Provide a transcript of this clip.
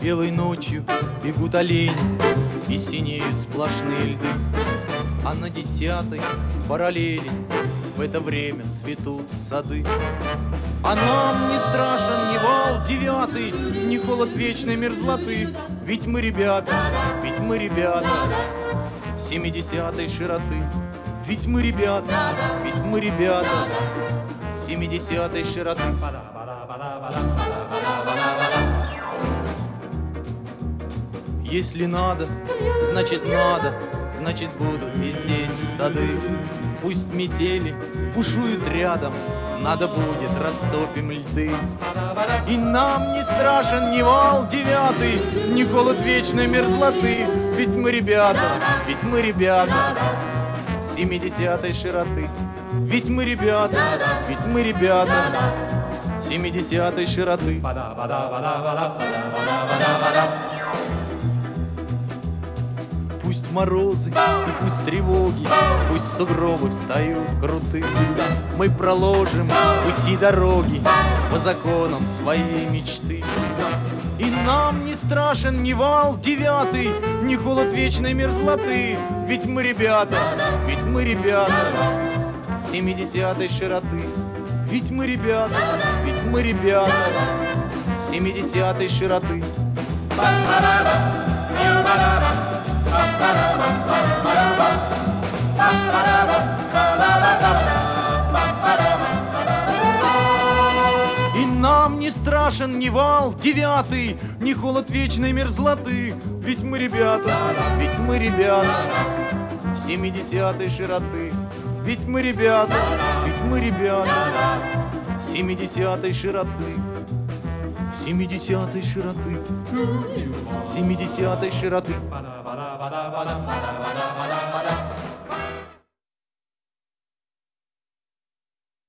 Белой ночью бегут олени и синеют сплошные льды, а на 10-й параллели в это время цветут сады. А нам не страшен ни вал 9, ни холод вечной мерзлоты, ведь мы ребята 70-й широты. Ведь мы ребята 70-й широты. Если надо, значит будут и здесь сады. Пусть метели бушуют рядом, надо будет растопим льды. И нам не страшен ни вал 9, ни холод вечной мерзлоты, ведь мы ребята 70-й широты. Ведь мы ребята 70-й широты. Пусть морозы и пусть тревоги, пусть сугробы встают крутые, мы проложим пути дороги по законам своей мечты. И нам не страшен ни вал 9, ни холод вечной мерзлоты, ведь мы ребята 70-й широты. Ведь мы ребята 70-й широты. И нам не страшен ни вал 9, ни холод вечной мерзлоты, ведь мы ребята 70-й широты. Ведь мы ребята 70-й широты. 70-й широты. 70-й широты.